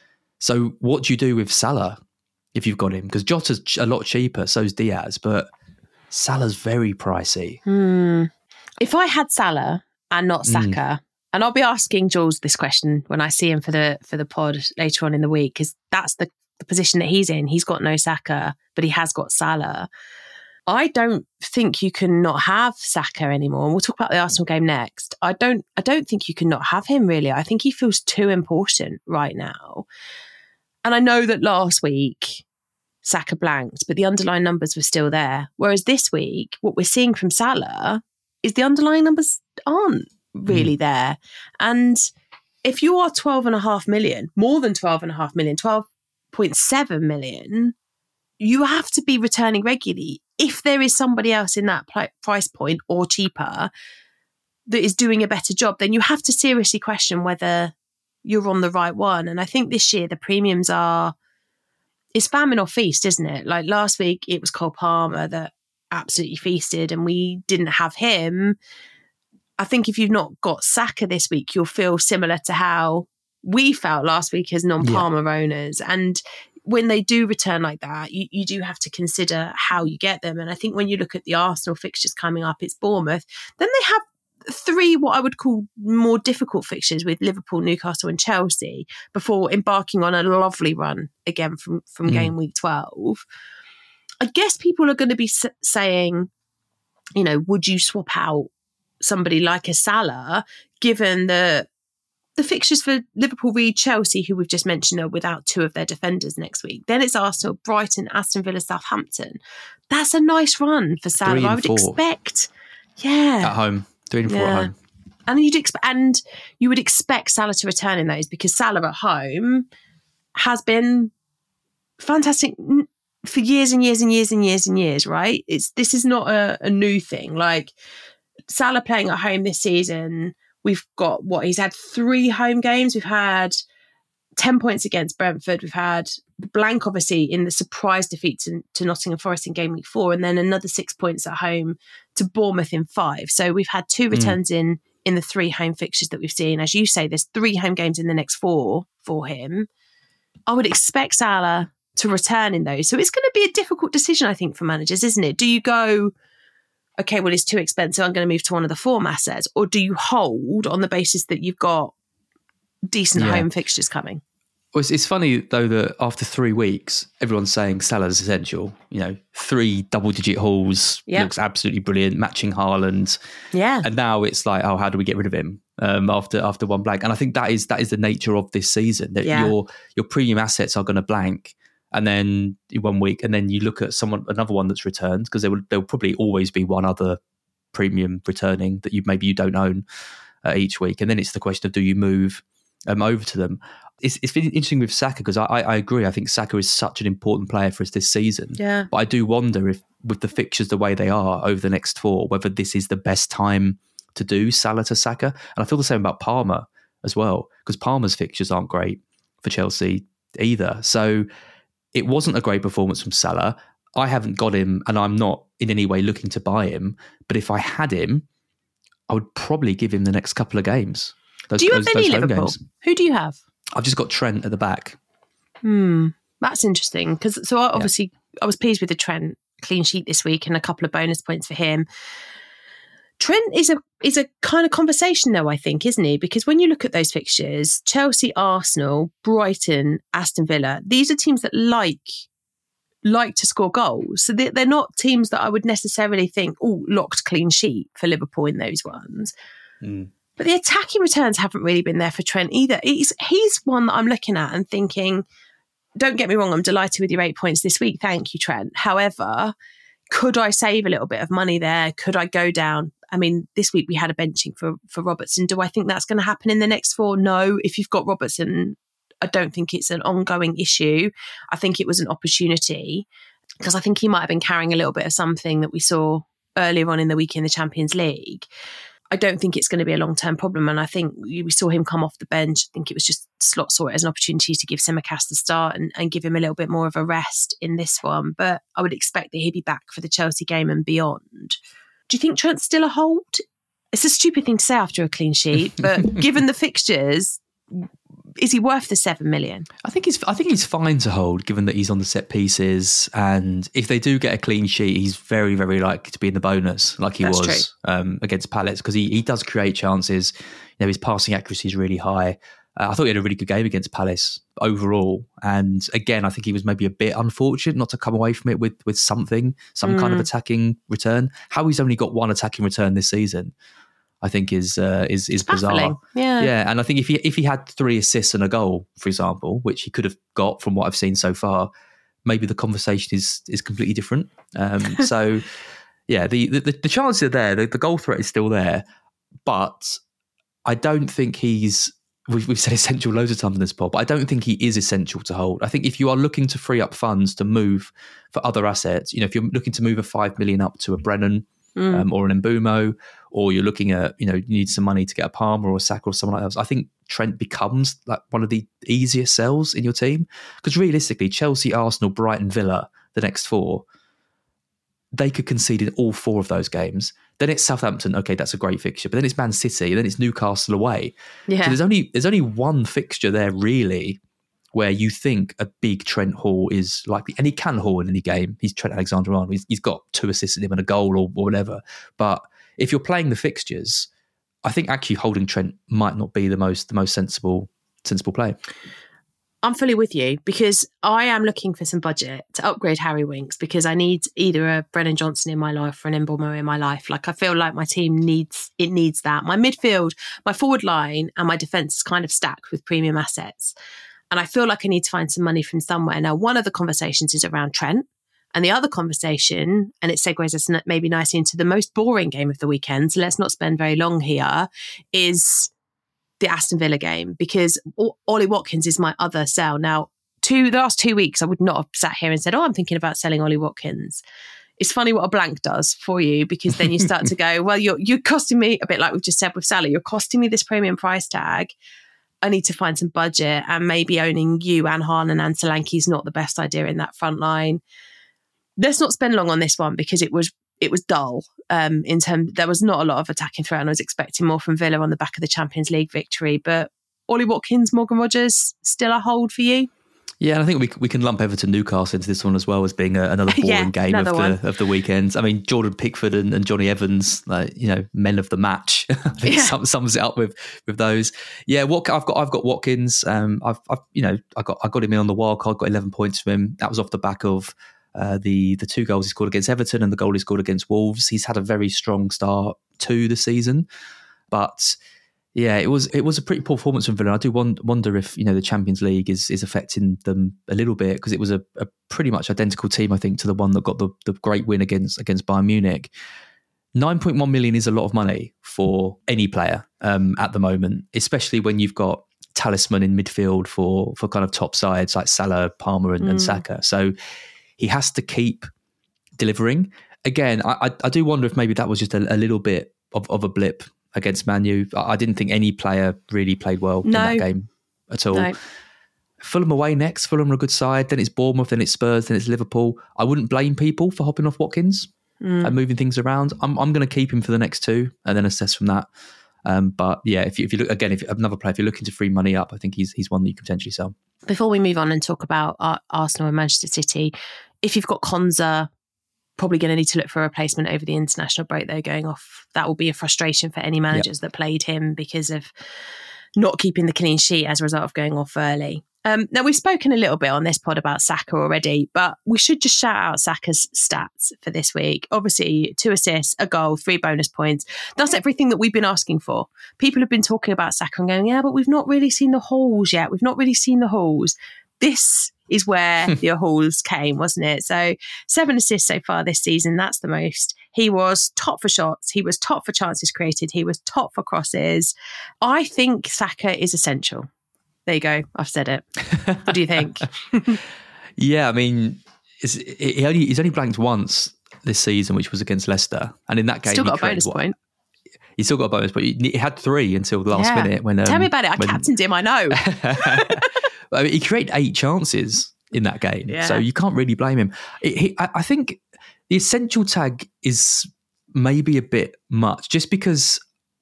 So what do you do with Salah if you've got him? Because Jota's a lot cheaper, so's Diaz, but Salah's very pricey. Hmm. If I had Salah and not Saka, mm. and I'll be asking Jules this question when I see him for the for the pod later on in the week, because that's the, the position that he's in. He's got no Saka, but he has got Salah. I don't think you can not have Saka anymore. And we'll talk about the Arsenal game next. I don't I don't think you can not have him, really. I think he feels too important right now. And I know that last week, Saka blanked, but the underlying numbers were still there. Whereas this week, what we're seeing from Salah is the underlying numbers aren't really mm. there. And if you are twelve and a half million, more than twelve and a half million, twelve point seven million, you have to be returning regularly. If there is somebody else in that pl- price point or cheaper that is doing a better job, then you have to seriously question whether you're on the right one. And I think this year the premiums are, it's famine or feast, isn't it? Like last week it was Cole Palmer that absolutely feasted and we didn't have him. I think if you've not got Saka this week, you'll feel similar to how we felt last week as non-Palmer yeah. owners. And when they do return like that, you, you do have to consider how you get them. And I think when you look at the Arsenal fixtures coming up, it's Bournemouth. Then they have three what I would call more difficult fixtures with Liverpool, Newcastle and Chelsea before embarking on a lovely run again from, from mm. game week twelve. I guess people are going to be s- saying, you know, would you swap out somebody like a Salah given the the fixtures for Liverpool read Chelsea, who we've just mentioned, are without two of their defenders next week. Then it's Arsenal, Brighton, Aston Villa, Southampton. That's a nice run for Salah. I would four. expect, yeah, at home. Three and four yeah. at home. And you'd expect, and you would expect Salah to return in those because Salah at home has been fantastic for years and years and years and years and years. Right? It's this is not a, a new thing. Like Salah playing at home this season, we've got what he's had three home games. We've had ten points against Brentford. We've had blank, obviously, in the surprise defeat to, to Nottingham Forest in game week four, and then another six points at home to Bournemouth in five. So we've had two returns mm. in in the three home fixtures that we've seen. As you say, there's three home games in the next four for him. I would expect Salah to return in those. So it's going to be a difficult decision, I think, for managers, isn't it? Do you go, okay, well, it's too expensive, I'm going to move to one of the form assets, or do you hold on the basis that you've got decent yeah. home fixtures coming? Well, it's, it's funny, though, that after three weeks, everyone's saying Salah's essential. You know, three double-digit hauls, yep. looks absolutely brilliant, matching Haaland. Yeah. And now it's like, oh, how do we get rid of him um, after after one blank? And I think that is that is the nature of this season, that yeah. your your premium assets are going to blank, and then in one week, and then you look at someone another one that's returned, because there will there'll probably always be one other premium returning that you maybe you don't own uh, each week, and then it's the question of do you move um, over to them. It's, it's been interesting with Saka because I, I agree. I think Saka is such an important player for us this season. Yeah. But I do wonder if, with the fixtures the way they are over the next four, whether this is the best time to do Salah to Saka. And I feel the same about Palmer as well, because Palmer's fixtures aren't great for Chelsea either. So it wasn't a great performance from Salah. I haven't got him, and I'm not in any way looking to buy him. But if I had him, I would probably give him the next couple of games. Those, do you have those, any those Liverpool? Games. Who do you have? I've just got Trent at the back. Hmm, that's interesting. Because so I obviously yeah. I was pleased with the Trent clean sheet this week and a couple of bonus points for him. Trent is a is a kind of conversation though, I think, isn't he? Because when you look at those fixtures, Chelsea, Arsenal, Brighton, Aston Villa, these are teams that like like to score goals. So they're, they're not teams that I would necessarily think, oh, locked clean sheet for Liverpool in those ones. Mm. But the attacking returns haven't really been there for Trent either. He's, he's one that I'm looking at and thinking, don't get me wrong, I'm delighted with your eight points this week. Thank you, Trent. However, could I save a little bit of money there? Could I go down? I mean, this week we had a benching for, for Robertson. Do I think that's going to happen in the next four? No. If you've got Robertson, I don't think it's an ongoing issue. I think it was an opportunity because I think he might have been carrying a little bit of something that we saw earlier on in the week in the Champions League. I don't think it's going to be a long-term problem. And I think we saw him come off the bench. I think it was just slot saw it as an opportunity to give Tsimikas the start and, and give him a little bit more of a rest in this one. But I would expect that he'd be back for the Chelsea game and beyond. Do you think Trent's still a hold? It's a stupid thing to say after a clean sheet, but given the fixtures, is he worth the seven million? I think he's. I think he's fine to hold, given that he's on the set pieces, and if they do get a clean sheet, he's very, very likely to be in the bonus, like he That's was um, against Palace, because he, he does create chances. You know, his passing accuracy is really high. Uh, I thought he had a really good game against Palace overall, and again, I think he was maybe a bit unfortunate not to come away from it with with something, some mm. kind of attacking return. How he's only got one attacking return this season, I think is uh, is is bizarre. Yeah, yeah, and I think if he if he had three assists and a goal, for example, which he could have got from what I've seen so far, maybe the conversation is is completely different. Um, so, yeah, the, the the chances are there. The, the goal threat is still there, but I don't think he's. We've, we've said essential loads of times in this pod, but I don't think he is essential to hold. I think if you are looking to free up funds to move for other assets, you know, if you're looking to move a five million up to a Brennan. Mm. Um, or an Mbumo, or you're looking at, you know, you need some money to get a Palmer or a Saka or someone like that. I think Trent becomes like one of the easier sells in your team, because realistically, Chelsea, Arsenal, Brighton, Villa, the next four, they could concede in all four of those games. Then it's Southampton. Okay, that's a great fixture, but then it's Man City, then it's Newcastle away. Yeah. So there's only there's only one fixture there really where you think a big Trent haul is likely, and he can haul in any game. He's Trent Alexander-Arnold. He's, he's got two assists in him and a goal or, or whatever. But if you're playing the fixtures, I think actually holding Trent might not be the most the most sensible sensible play. I'm fully with you, because I am looking for some budget to upgrade Harry Winks, because I need either a Brennan Johnson in my life or an Mbumo in my life. Like, I feel like my team needs it needs that. My midfield, my forward line and my defence is kind of stacked with premium assets. And I feel like I need to find some money from somewhere. Now, one of the conversations is around Trent. And the other conversation, and it segues us maybe nicely into the most boring game of the weekend, so let's not spend very long here, is the Aston Villa game, because Ollie Watkins is my other sell. Now, two, the last two weeks, I would not have sat here and said, oh, I'm thinking about selling Ollie Watkins. It's funny what a blank does for you, because then you start to go, well, you're, you're costing me, a bit like we've just said with Salah, you're costing me this premium price tag. I need to find some budget, and maybe owning you and Haaland and Solanke is not the best idea in that front line. Let's not spend long on this one, because it was it was dull. Um, in terms, there was not a lot of attacking threat, and I was expecting more from Villa on the back of the Champions League victory. But Ollie Watkins, Morgan Rogers, still a hold for you? Yeah, and I think we we can lump Everton Newcastle into this one as well as being a, another boring yeah, game another of the one. of the weekend. I mean, Jordan Pickford and, and Johnny Evans, like, you know, men of the match. I think yeah. sum, sums it up with with those. Yeah, what I've got, I've got Watkins. Um, I've, I've you know, I got I got him in on the wild card. Got eleven points from him. That was off the back of uh, the the two goals he scored against Everton and the goal he scored against Wolves. He's had a very strong start to the season, but. Yeah, it was it was a pretty poor performance from Villa. I do wonder if, you know, the Champions League is is affecting them a little bit, because it was a, a pretty much identical team, I think, to the one that got the, the great win against against Bayern Munich. nine point one million is a lot of money for any player um, at the moment, especially when you've got talisman in midfield for for kind of top sides like Salah, Palmer and, mm. and Saka. So he has to keep delivering. Again, I, I, I do wonder if maybe that was just a, a little bit of, of a blip against Man U. I didn't think any player really played well no. in that game at all. No. Fulham away next. Fulham are a good side. Then it's Bournemouth, then it's Spurs, then it's Liverpool. I wouldn't blame people for hopping off Watkins mm. and moving things around. I'm I'm going to keep him for the next two and then assess from that. Um, but yeah, if you, if you look again, if another player, if you're looking to free money up, I think he's he's one that you can potentially sell. Before we move on and talk about uh, Arsenal and Manchester City, if you've got Konza, probably going to need to look for a replacement over the international break. They're going off. That will be a frustration for any managers yep. that played him because of not keeping the clean sheet as a result of going off early. Um, now, we've spoken a little bit on this pod about Saka already, but we should just shout out Saka's stats for this week. Obviously, two assists, a goal, three bonus points. That's everything that we've been asking for. People have been talking about Saka and going, yeah, but we've not really seen the hauls yet. We've not really seen the hauls. This is where the hauls came, wasn't it? So seven assists so far this season. That's the most. He was top for shots. He was top for chances created. He was top for crosses. I think Saka is essential. There you go. I've said it. What do you think? Yeah, I mean, it's, he only, he's only blanked once this season, which was against Leicester. And in that game, still got he a bonus what? point. He still got a bonus point. He had three until the last yeah. minute. When um, Tell me about it. I when, captained him, I know. I mean, he created eight chances in that game. Yeah. So you can't really blame him. It, he, I, I think the essential tag is maybe a bit much, just because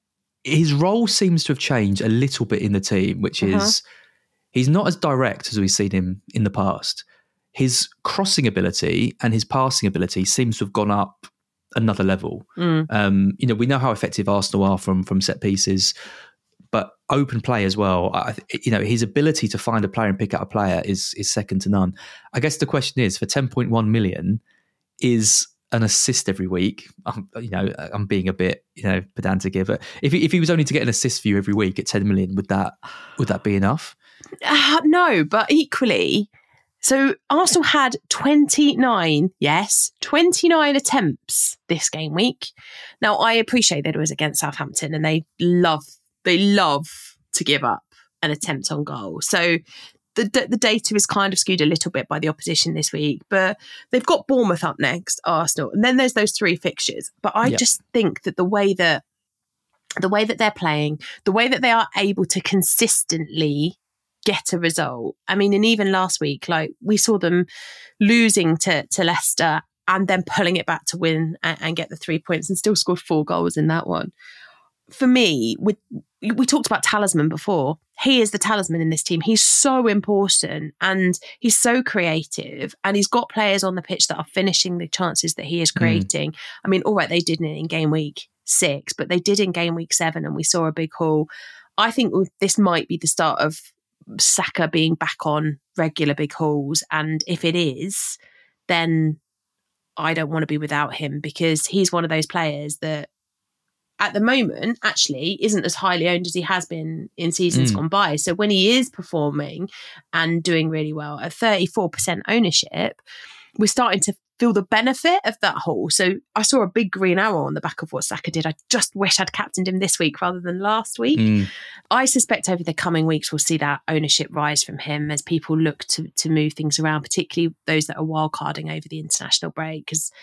his role seems to have changed a little bit in the team, which uh-huh. is he's not as direct as we've seen him in the past. His crossing ability and his passing ability seems to have gone up another level. Mm. Um, you know, we know how effective Arsenal are from from set pieces, but open play as well. I, you know, his ability to find a player and pick out a player is is second to none. I guess the question is, for ten point one million, is an assist every week. I'm, you know, I'm being a bit, you know, pedantic here, but if he, if he was only to get an assist for you every week at ten million, would that would that be enough? Uh, no, but equally, so Arsenal had twenty-nine, yes, twenty-nine attempts this game week. Now, I appreciate that it was against Southampton, and they love they love to give up an attempt on goal. So the the data is kind of skewed a little bit by the opposition this week, but they've got Bournemouth up next, Arsenal, and then there's those three fixtures. But I yep. just think that the way that the way that they're playing, the way that they are able to consistently get a result. I mean, and even last week, like we saw them losing to to Leicester and then pulling it back to win and, and get the three points and still scored four goals in that one. For me, with we talked about talisman before. He is the talisman in this team. He's so important and he's so creative, and he's got players on the pitch that are finishing the chances that he is creating. Mm. I mean, all right, they didn't in game week six, but they did in game week seven, and we saw a big haul. I think this might be the start of Saka being back on regular big hauls, and if it is, then I don't want to be without him, because he's one of those players that at the moment actually isn't as highly owned as he has been in seasons mm. gone by. So when he is performing and doing really well at thirty-four percent ownership, we're starting to feel the benefit of that haul. So I saw a big green arrow on the back of what Saka did. I just wish I'd captained him this week rather than last week. Mm. I suspect over the coming weeks we'll see that ownership rise from him as people look to to move things around, particularly those that are wildcarding over the international break. Because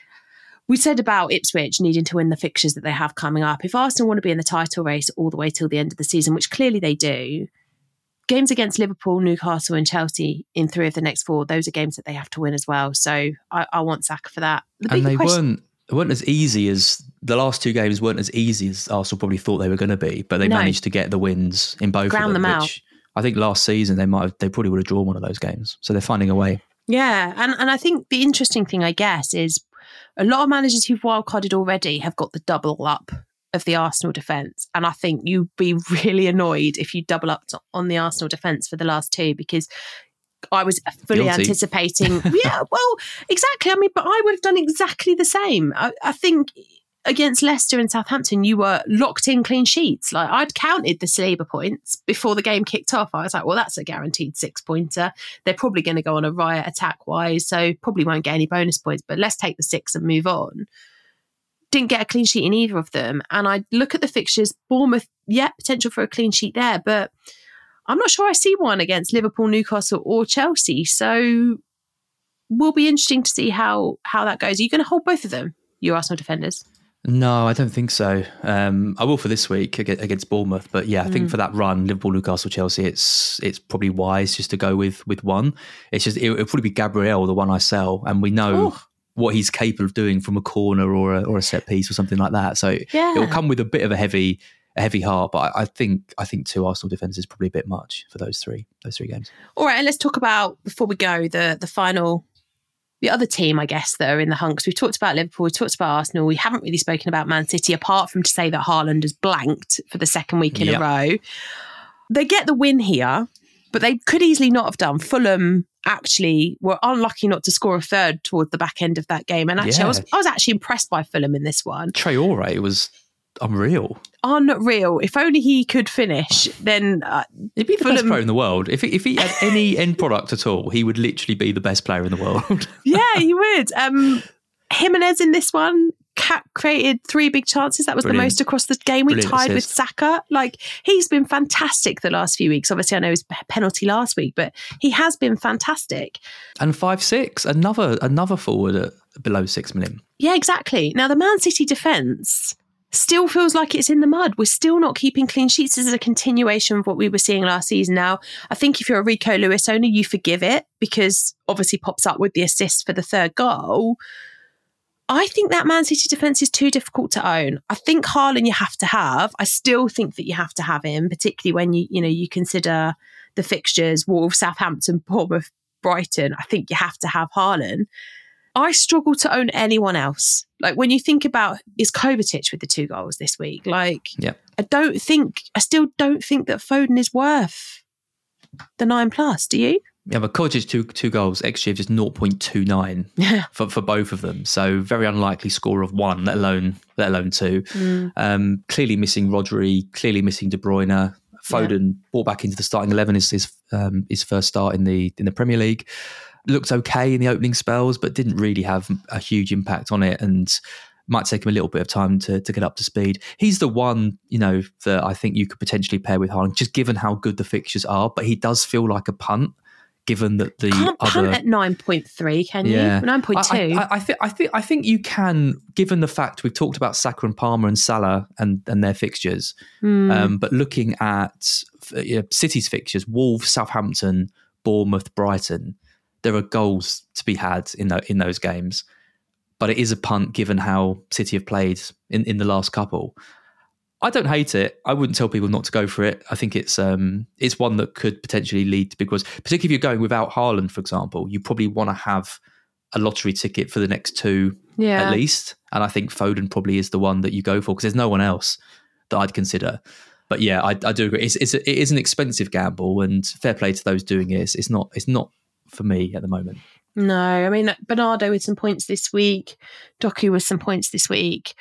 we said about Ipswich needing to win the fixtures that they have coming up. If Arsenal want to be in the title race all the way till the end of the season, which clearly they do, games against Liverpool, Newcastle and Chelsea in three of the next four, those are games that they have to win as well. So I, I want Saka for that. The and they question- weren't weren't as easy as, the last two games weren't as easy as Arsenal probably thought they were going to be, but they no. managed to get the wins in both Ground of them, them which out. I think last season they might have, they probably would have drawn one of those games. So they're finding a way. Yeah, and, and I think the interesting thing, I guess, is a lot of managers who've wildcarded already have got the double up of the Arsenal defence. And I think you'd be really annoyed if you double up on the Arsenal defence for the last two, because I was fully Guilty. anticipating. Yeah, well, exactly. I mean, but I would have done exactly the same. I, I think against Leicester and Southampton, you were locked in clean sheets. Like, I'd counted the Saliba points before the game kicked off. I was like, well, that's a guaranteed six pointer. They're probably going to go on a riot attack wise, so probably won't get any bonus points, but let's take the six and move on. Didn't get a clean sheet in either of them. And I look at the fixtures, Bournemouth, yeah, potential for a clean sheet there, but I'm not sure I see one against Liverpool, Newcastle or Chelsea. So will be interesting to see how, how that goes. Are you going to hold both of them, your Arsenal defenders? No, I don't think so. Um, I will for this week against Bournemouth, but yeah, I think mm. for that run, Liverpool, Newcastle, Chelsea, it's it's probably wise just to go with with one. It's just it, it'll probably be Gabriel, the one I sell, and we know Ooh. what he's capable of doing from a corner or a, or a set piece or something like that. So yeah. it will come with a bit of a heavy a heavy heart, but I, I think I think two Arsenal defenders is probably a bit much for those three those three games. All right, and let's talk about before we go the the final. The other team, I guess, that are in the hunt, because we've talked about Liverpool, we've talked about Arsenal, we haven't really spoken about Man City, apart from to say that Haaland has blanked for the second week in yep. a row. They get the win here, but they could easily not have done. Fulham actually were unlucky not to score a third toward the back end of that game. And actually, yeah. I was I was actually impressed by Fulham in this one. Traore was unreal. Unreal. If only he could finish, then uh, he'd be the Fulham... best player in the world. If he, if he had any end product at all, he would literally be the best player in the world. Yeah, he would. Um, Jimenez in this one created three big chances. That was Brilliant. the most across the game. We Brilliant tied assist. with Saka. Like, he's been fantastic the last few weeks. Obviously, I know his penalty last week, but he has been fantastic. And five six, another another forward at below six million. Yeah, exactly. Now the Man City defence still feels like it's in the mud. We're still not keeping clean sheets. This is a continuation of what we were seeing last season. Now, I think if you're a Rico Lewis owner, you forgive it because obviously pops up with the assist for the third goal. I think that Man City defence is too difficult to own. I think Haaland you have to have. I still think that you have to have him, particularly when you you know you consider the fixtures: Wolves, Southampton, Bournemouth, Brighton. I think you have to have Haaland. I struggle to own anyone else. Like, when you think about, is Kovacic with the two goals this week? Like, yeah. I don't think, I still don't think that Foden is worth the nine plus. Do you? Yeah, but Kovacic two two goals, X G of just zero point two nine for, for both of them. So very unlikely score of one, let alone let alone two. Mm. Um, clearly missing Rodri, clearly missing De Bruyne. Foden yeah. brought back into the starting eleven is his um, his first start in the in the Premier League. Looked okay in the opening spells, but didn't really have a huge impact on it, and might take him a little bit of time to, to get up to speed. He's the one, you know, that I think you could potentially pair with Haaland, just given how good the fixtures are. But he does feel like a punt, given that the can't other punt at nine point three, can you? Yeah. nine point two. I, I, I think I think I think you can, given the fact we've talked about Saka and Palmer and Salah and, and their fixtures. Mm. Um, but looking at you know, City's fixtures, Wolves, Southampton, Bournemouth, Brighton. There are goals to be had in the, in those games, but it is a punt given how City have played in, in the last couple. I don't hate it. I wouldn't tell people not to go for it. I think it's um it's one that could potentially lead to big ones. Particularly if you're going without Haaland, for example, you probably want to have a lottery ticket for the next two yeah. at least. And I think Foden probably is the one that you go for because there's no one else that I'd consider. But yeah, I, I do agree. It's, it's a, it is an expensive gamble, and fair play to those doing it. It's, it's not. It's not. For me at the moment. No, I mean, Bernardo with some points this week, Doku with some points this week.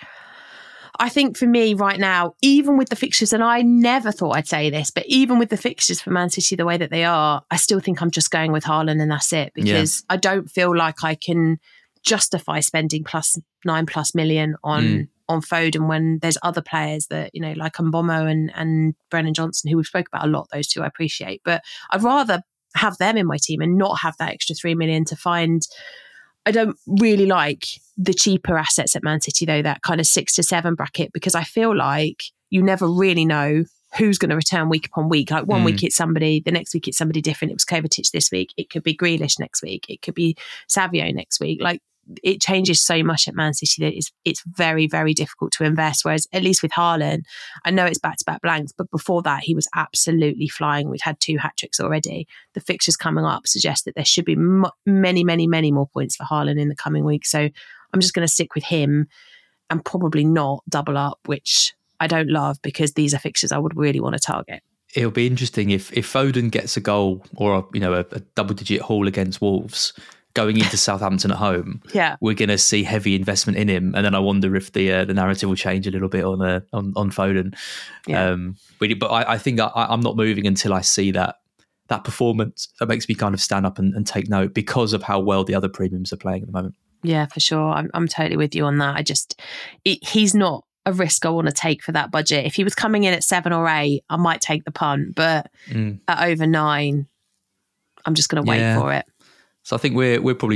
I think for me right now, even with the fixtures, and I never thought I'd say this, but even with the fixtures for Man City the way that they are, I still think I'm just going with Haaland and that's it, because yeah. I don't feel like I can justify spending plus nine plus million on mm. on Foden when there's other players that, you know, like Mbomo and, and Brennan Johnson, who we've spoke about a lot, those two I appreciate, but I'd rather have them in my team and not have that extra three million to find. I don't really like the cheaper assets at Man City though, that kind of six to seven bracket, because I feel like you never really know who's going to return week upon week. Like one mm. week it's somebody, the next week it's somebody different. It was Kovacic this week. It could be Grealish next week. It could be Savio next week. Like, it changes so much at Man City that it's, it's very, very difficult to invest. Whereas at least with Haaland, I know it's back-to-back blanks, but before that, he was absolutely flying. We'd had two hat-tricks already. The fixtures coming up suggest that there should be m- many, many, many more points for Haaland in the coming week. So I'm just going to stick with him and probably not double up, which I don't love because these are fixtures I would really want to target. It'll be interesting if if Foden gets a goal or a, you know a, a double-digit haul against Wolves going into Southampton at home, yeah, we're going to see heavy investment in him, and then I wonder if the uh, the narrative will change a little bit on uh, on, on Foden. Yeah. Um, but, but I, I think I, I'm not moving until I see that that performance. That makes me kind of stand up and, and take note because of how well the other premiums are playing at the moment. Yeah, for sure. I'm I'm totally with you on that. I just it, he's not a risk I want to take for that budget. If he was coming in at seven or eight, I might take the punt, but mm. at over nine, I'm just going to wait yeah. for it. So I think we're we're probably not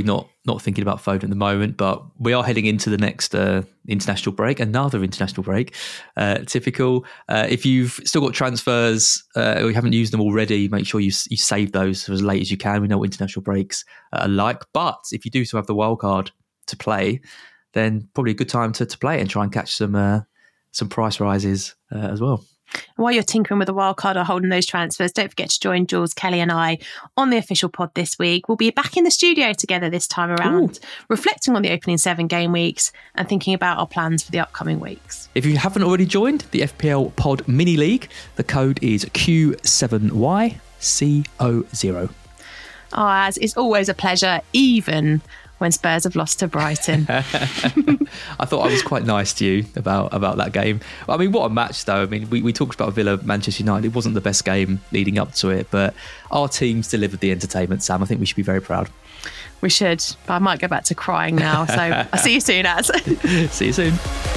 not thinking about Foden at the moment, but we are heading into the next uh, international break, another international break. Uh, typical. Uh, if you've still got transfers uh, or you haven't used them already, make sure you you save those for as late as you can. We know what international breaks are like, but if you do still have the wild card to play, then probably a good time to, to play and try and catch some uh, some price rises uh, as well. And while you're tinkering with the wildcard or holding those transfers, don't forget to join Jules, Kelly and I on the official pod this week. We'll be back in the studio together this time around, Ooh. reflecting on the opening seven game weeks and thinking about our plans for the upcoming weeks. If you haven't already joined the F P L Pod Mini League, the code is Q seven Y C O zero. Oh, as it's always a pleasure, even when Spurs have lost to Brighton. I thought I was quite nice to you about, about that game. I mean, what a match, though. I mean, we, we talked about Villa, Manchester United. It wasn't the best game leading up to it, but our teams delivered the entertainment, Sam. I think we should be very proud. We should, but I might go back to crying now. So I'll see you soon, Az. See you soon.